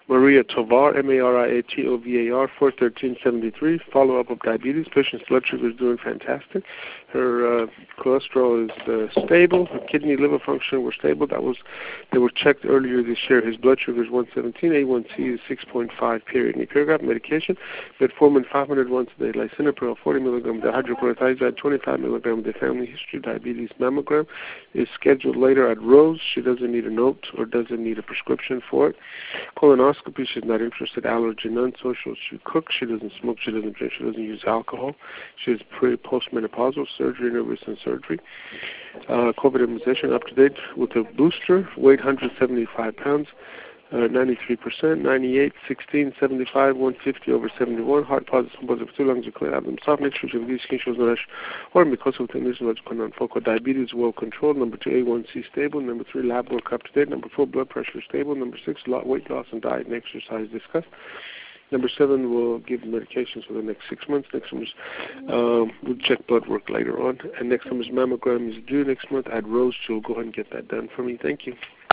Maria Tovar, M-A-R-I-A-T-O-V-A-R, 41373. Follow-up of diabetes. Patient's blood sugar is doing fantastic. Her cholesterol is stable. Her kidney, liver function were stable. They were checked earlier this year. His blood sugar is 117. A1C is 6.5. Period. Any paragraph medication. Metformin 500 once a day. Lisinopril 40 milligrams. Hydrochlorothiazide 25 milligrams. The family history diabetes mammogram is scheduled later at Rose. She doesn't need a note or doesn't need a prescription for it. Colonoscopy, she's not interested. Allergy, none. Social, she cooks. She doesn't smoke. She doesn't drink. She doesn't use alcohol. She is postmenopausal. Surgery, no recent surgery. COVID immunization up to date with a booster. Weight 175 pounds. 93%, 98, 16, 75, 150 over 71. Heart positive, composite of 2 lungs are clear. Abdomen soft. Next week, these skin shows no rash or because of logical non-focal. Diabetes well controlled. Number 2, A1C stable. Number 3, lab work up to date. Number 4, blood pressure stable. Number 6, weight loss and diet and exercise discussed. Number 7, we'll give medications for the next 6 months. Next one is we'll check blood work later on. And next one is mammogram is due next month at Rose. She'll go ahead and get that done for me. Thank you.